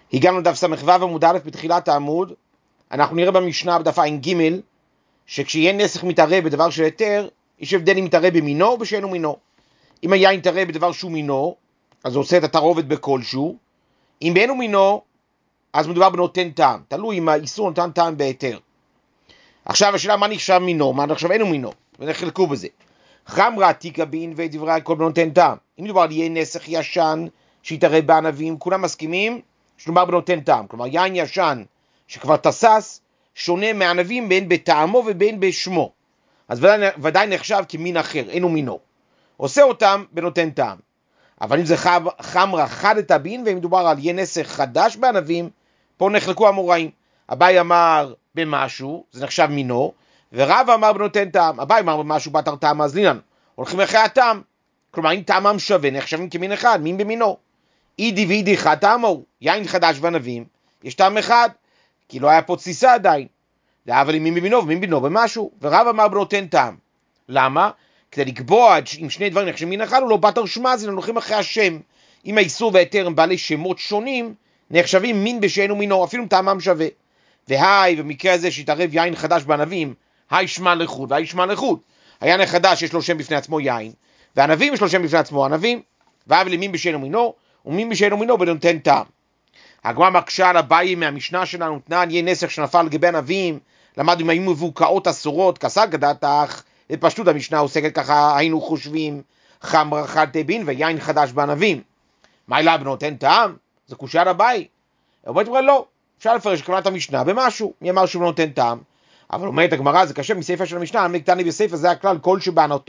הגענו לדף ס"ו עמוד א' בתחילת העמוד. אנחנו נראה במשנה בדף ע"ג שכשיהיה נסך מתערב בדבר של היתר, יש הבדל אם מתערב במינו או בשאינו מינו. אם היין מתערב בדבר שהוא מינו, אז הוא עושה את התערובת בכלשהו. אם באינו מינו, אז מדובר בנותן טעם, תלוי אם האיסור נותן טעם בהיתר. עכשיו השאלה מה נחשב מינו, מה נחשב אינו מינו, ונחלקו בזה. חמרא עתיקא בין ודברי הכל בנותן טעם. אם מדובר על יהיה נסך ישן שיתערב בענבים, כולם מסכימים שמדובר בנותן טעם. כלומר יין ישן שכבר תסס שונה מענבים בין בטעמו ובין בשמו, אז ודאי נחשב כמין אחר, אינו מינו, עושה אותם בנותן טעם. אבל אם זה חמרא חדתא בין ומדובר על יהיה נסך חדש בענבים, פה נחלקו המוראים. אביי אמר במשהו, זה נחשב מינו, ורבא אמר בנותן טעם. אביי אמר במשהו בתר טעם אז לינן, הולכים אחרי הטעם. כלומר אם טעמם שווה נחשבים כמין אחד, מין במינו. אידי ואידי חד טעמו, יין חדש בענבים, יש טעם אחד, כי לא היה פה תסיסה עדיין. אבל אם מין במינו ומין במינו במשהו, ורבא אמר בנותן טעם. למה? כדי לקבוע אם שני דברים נחשבים מין אחד, הוא לא בתר שמזין, הולכים אחרי השם. אם האיסור והיתר הם בעלי שמות שונים, נחשבים מין בשאינו מינו, אפילו טעמם שווה. והי, במקרה הזה שהתערב יין חדש בענבים, היי שמע לחוד והי שמע לחוד. היין החדש יש לו שם בפני עצמו יין, והענבים יש לו שם בפני עצמו ענבים, והבל מין בשאינו מינו, ומין בשאינו מינו בנותן טעם. הגמרא מקשה על אביי מהמשנה שלנו, תנן יהיה נסך שנפל לגבי ענבים, למדנו אם היו מבוקעות אסורות, כסה גדתך, בפשטות המשנה עוסקת ככה, היינו חושבים, חמרא חדתא בין ויין חדש בענבים. מה אלה בנותן טעם? זה קושייה על אביי. אומרת לא, אפשר לפרש כוונת המשנה במשהו, מי אמר שהוא נותן טעם? אבל אומרת הגמרא, זה קשה מספר של המשנה, המקטני בספר זה הכלל, כל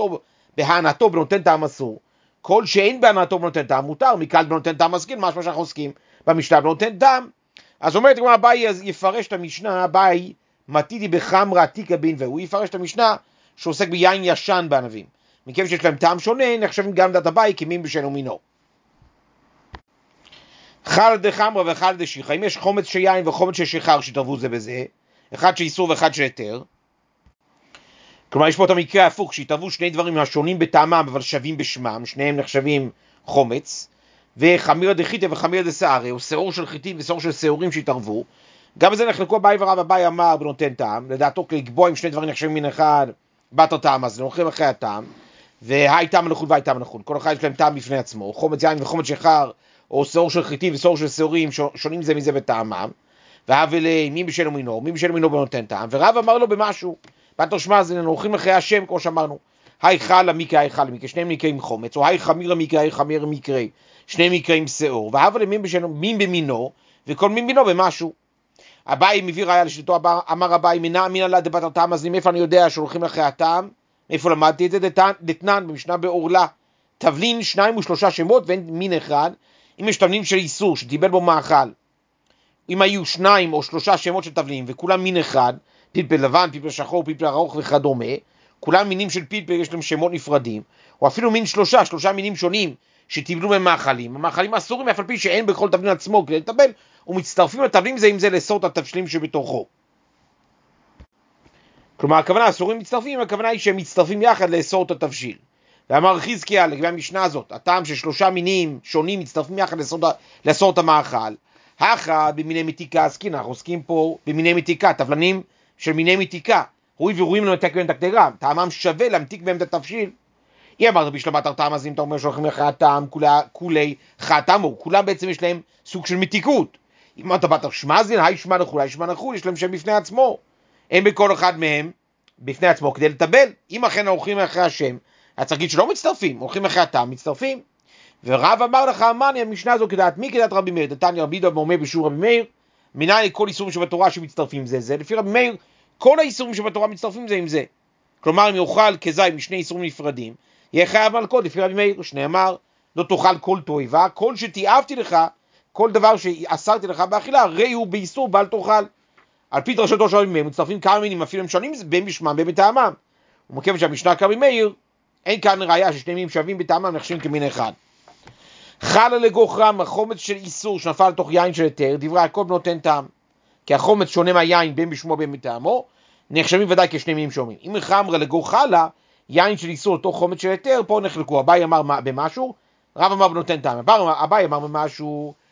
שבהנאתו בנותן טעם אסור, כל שאין בהנאתו בנותן טעם מותר, מכלל בנותן טעם מסכים, משהו שאנחנו עוסקים במשנה בנותן טעם. אז אומרת הגמרא, אביי יפרש את המשנה, אביי מתיתי בחמרא עתיקא בין, והוא יפרש את המשנה שעוסק ביין ישן בענבים. מכיוון שיש להם טעם שונה, נחשבים גם דעת אביי כמין בשאינו מינו. חל דחמרא וחל דשיחא, אם יש חומץ של יין וחומץ של שיכר שהתערבו זה בזה, אחד שאיסור ואחד שהיתר, כלומר יש פה את המקרה ההפוך, שהתערבו שני דברים השונים בטעמם אבל שווים בשמם, שניהם נחשבים חומץ, וחמירא דחיתא וחמירא דשערא, או שעור של חיטים ושעור של שעורים שהתערבו, גם בזה נחלקו אביי ורבא. אביי אמר בנותן טעם, לדעתו לקבוע אם שני דברים נחשבים מן אחד, בתר טעם, אז הולכים אחרי הטעם, והי טעם לחוד והי טעם לחוד, כל אחד יש להם טעם בפני עצמו, חומץ יין וחומץ שיכר, או שעור של חיטים ושעור של שעורים שונים זה מזה בטעמם, והבל מי בשאינו מינו, מי בשאינו מינו בנותן טעם, ורב אמר לו במשהו, בתר שמזין, הולכים אחרי השם כמו שאמרנו, היי חלה מקרה, היי חלה מקרה, שניהם מקרים חומץ, או היי חמירה מקרה, היי חמירה מקרה, שניהם מקרים שעור, והבל מין במינו, וכל מין במינו במשהו. אביי מביא ראיה לשלטו, אמר אביי מנע אמינא לה דבתר טעם, אז מאיפה אני יודע שהולכים אחרי הטעם? מאיפה למדתי את זה? דתנן במשנה בעורלה, תבלין 2 ו3 שמות ואין מין אחד. אם יש תבלין של איסור שטיבל בו מאכל, אם היו 2 או 3 שמות של תבלין וכולם מין אחד, פלפל לבן, פלפל שחור, פלפל ארוך וכדומה, כולם מינים של פלפל יש להם שמות נפרדים, או אפילו מין 3 מינים שונים שטיבלו במאכלים, המאכלים אסורים אף על פי שאין בכל תבלין עצמו כדי לטבל, ומצטרפים לתבלין זה עם זה לאסור את התבשילים שבתוכו. כלומר הכוונה אסורים מצטרפים, הכוונה היא שהם מצטרפים יחד לאסור את התבשיל. ואמר חזקיה לגבי המשנה הזאת, הטעם ש3 מינים שונים מצטרפים יחד לאסור את המאכל, הכא במיני מתיקה עסקינן, אנחנו עוסקים פה במיני מתיקה, תבלנים של מיני מתיקה, רואי ורואים למתק בהם את הקדרה, טעמם שווה להמתיק בהם את התבשיל. היא אמרת בשלמת הטעם, אז אם אתה אומר שהולכים אחרי הטעם, כולי חטאמו, כולם בעצם יש להם סוג של מתיקות. אם אתה בתר שמזין, היי שמע לחוד, היי שמע לחוד, יש להם שם בפני עצמו, אין בכל אחד מהם בפני עצמו כדי לטבל. אם אכן הולכים אחרי השם, אז צריך להגיד שלא מצטרפים, הולכים אחרי הטעם, מצטרפים. ורב אמר לך, אמרני, המשנה הזו כדעת מי? כדעת רבי מאיר, דתניא רבי יהודה אומר בשיעור רבי מאיר, מנין כל איסורים שבתורה שמצטרפים זה, לפי רבי מאיר, כל האיסורים שבתורה מצטרפים זה עם זה. כלומר, אם יאכל כזית משני איסורים נפרדים, יהיה חייב מלכות, לפי רבי מאיר, שנאמר, לא תאכל כל תועבה, כל שתיעבתי לך, כל דבר שאסרתי לך באכילה, הרי הוא באיסור בל תאכל. על פי דרשתו של רבי מאיר, מצטרפים כמה מינים, אפילו הם שונים בין בשמם בין בטעמם. ומכיוון שהמשנה כרבי מאיר, אין כאן ראיה ששני מינים שווים בטעמם נחשבים כמין אחד. חלה לגוחרם, החומץ של איסור שנפל לתוך יין של היתר, דברי הכל נותן טעם, כי החומץ שונה מהיין בין בשמו בין בטעמו, נחשבים ודאי כשני מינים שונים. אם חמרא לגוחלה, יין של איסור לתוך חומץ של היתר, פה נחלקו, אביי אמר במשהו, רב אמר בנותן טעם, אביי אמר במשהו,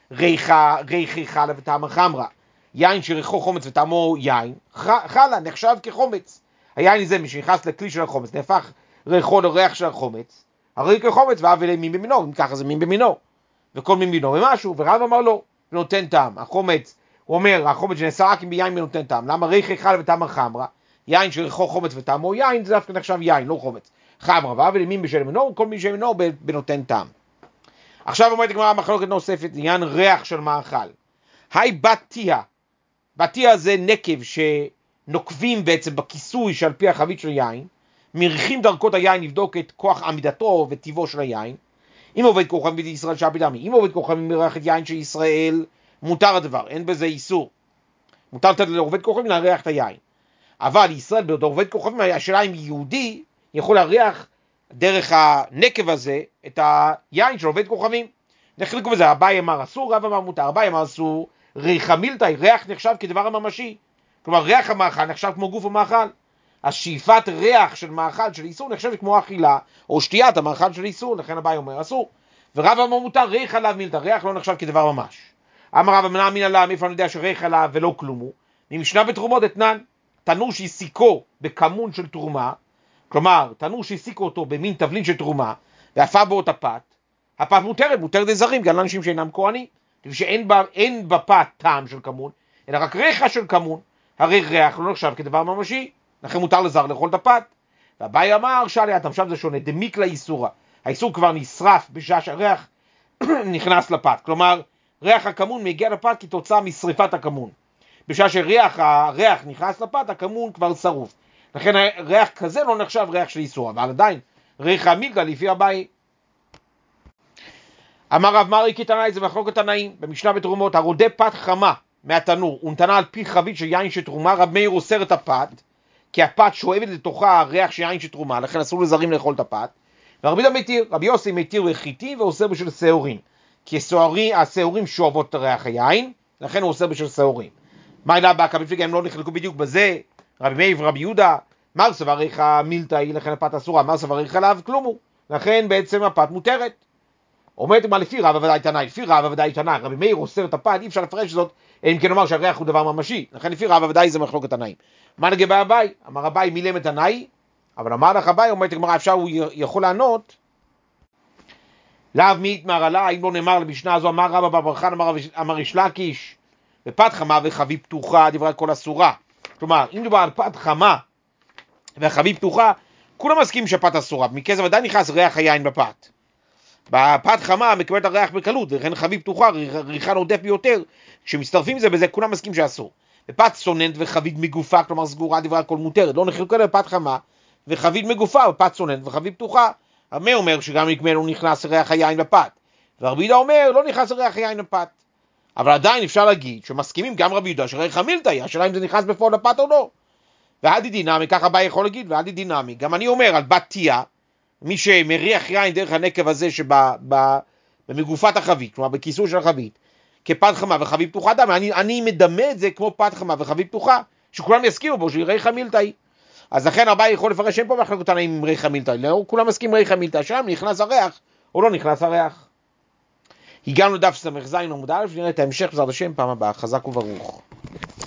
ריחי חלה וטעמה חמרה. יין שריחו חומץ וטעמו יין, חלה, נחשב כחומץ. היין הזה, משנכנס לכלי של החומץ, נהפך ריחו לריח של החומץ, הרי כחומץ ואב אלי מין במינו, אם ככה זה מין במינו. וכל מין במינו ומשהו, ורב אמר לו, ונותן טעם. החומץ, הוא אומר, החומץ שנעשה רק עם יין ונותן טעם. למה ריחי חלה וטעמה חמרה? יין שריחו חומץ וטעמו יין, זה דווקא נחשב יין, לא חומץ. חמרה, ואב אלי מין בשל מינו, כל מין בשל מינו בנותן טעם. עכשיו אומרת הגמרא מחלוקת נוספת, עניין ריח של מאכל. היי בתיה. בתיה זה נקב שנוקבים בעצם בכיסוי שעל פי החבית של יין, מריחים דרכות היין לבדוק את כוח עמידתו וטיבו של היין. אם עובד כוכבים בישראל שעבד עמי, אם עובד כוכבים מריחת יין של ישראל, מותר הדבר, אין בזה איסור. מותר לתת לעובד כוכבים להריח את היין. אבל ישראל בתור עובד כוכבים, השאלה אם יהודי יכול להריח דרך הנקב הזה את היין של עובד כוכבים. נחלקו בזה, אביי אמר אסור, רב אמר מותר. אביי אמר אסור, ריח מילתאי, ריח נחשב כדבר הממשי. כלומר, ריח המאכל נחשב כמו גוף המאכל. השאיפת ריח של מאכל של איסור נחשב כמו אכילה, או שתיית המאכל של איסור, לכן אביי אומר אסור. ורב אמר מותר, ריח עליו מילתא, ריח לא נחשב כדבר ממש. אמר רב אמנע מן עליו, איפה אני יודע שריח עליו ולא כלום הוא? ממשנה בתרומות אתנן, תנור שהסיקו בכמון של תרומה, כלומר, תנור שהסיקו אותו במין תבלין של תרומה, ואפה בו את הפת, הפת מותרת לזרים, גם לאנשים שאינם כהנים, שאין בפת טעם של כמון, אלא רק ריחה של כמון, הרי ריח לא נחשב כדבר ממשי, לכן מותר לזר לאכול את הפת. והבאי אמר, שאלי אתם שם זה שונה, דמיק לאיסורה, האיסור כבר נשרף בשעה שהריח נכנס לפת, כלומר, ריח הכמון מגיע לפת כתוצאה משריפת הכמון. בשעה שהריח נכנס לפת, הכמון כבר שרוף. לכן ריח כזה לא נחשב ריח של איסור, אבל עדיין, ריח המילתא לפי אביי. אמר רב מרי כתנאי, זה מחלוקת תנאים, במשנה בתרומות, הרודה פת חמה מהתנור, ונתנה על פי חבית של יין של תרומה, רב מאיר אוסר את הפת, כי הפת שואבת לתוכה ריח של יין של תרומה, לכן אסור לזרים לאכול את הפת. ורבי יהודה מתיר, רבי יוסי מתיר לחיטים ואוסר בשביל שעורים, כי השעורים שואבות את ריח היין, לכן הוא אוסר בשביל שעורים. מה אלא בקה בפליגה, הם לא נחלקו בדיוק בזה, רבי מאיר ורבי יהודה, מר סבר ריחא מילתאי, לכן הפת אסורה, מר סבר ריחא לאו כלום הוא, לכן בעצם הפת מותרת. אומרת מה לפי רבא ודאי תנאי, לפי רבא ודאי תנאי, רבי מאיר אוסר את הפת, אי אפשר לפרש זאת, אם כן אומר שהריח הוא דבר ממשי, לכן לפי רבא ודאי זה מחלוקת תנאים. מה לגבי אביי? אמר אביי מילם את תנאי, אבל אמר לך אביי, אומרת הגמרא, אפשר הוא יכול לענות, לאו מי יתמר עלה, אם לא נאמר למשנה הזו, אמר רבא בר חנא אמר ריש לקיש, בפת חמה וחבית פתוחה, דברי כל אסורה. כלומר, אם מדובר על פת חמה וחבית פתוחה, כולם מסכימים שהפת אסורה, מכך זה ודאי נכנס ריח היין בפת. בפת חמה מקבלת הריח בקלות, וכן חבית פתוחה, ריחה נודף ביותר, כשמצטרפים זה בזה, כולם מסכימים שאסור. בפת סוננת וחבית מגופה, כלומר סגורה, דברי הכל מותרת, לא נחלקו על פת חמה וחבית מגופה, בפת סוננת וחבית פתוחה. רבי אומר שגם מכמנו נכנס ריח היין לפת, ורבי יהודה אומר לא נכנס ריח היין לפת. אבל עדיין אפשר להגיד שמסכימים גם רבי יהודה שריח המילתאי, השאלה אם זה נכנס בפועל לפת או לא. והדי דינמי, ככה אביי יכול להגיד, והדי דינמי, גם אני אומר על בתיה, מי שמריח יין דרך הנקב הזה שבמגופת החבית, כלומר בכיסוי של החבית, כפת חמה וחבית פתוחה, אני מדמה את זה כמו פת חמה וחבית פתוחה, שכולם יסכימו בו שריח המילתאי. אז לכן אביי יכול לפרש, אין פה מחלוקת תנאים עם ריח המילתאי, לא, כולם מסכים ריח המילתאי, שם נכנס הריח או לא נכנס הריח. הגענו לדף ס"ז עמוד א', נראה את ההמשך בעזרת השם פעם הבאה, חזק וברוך.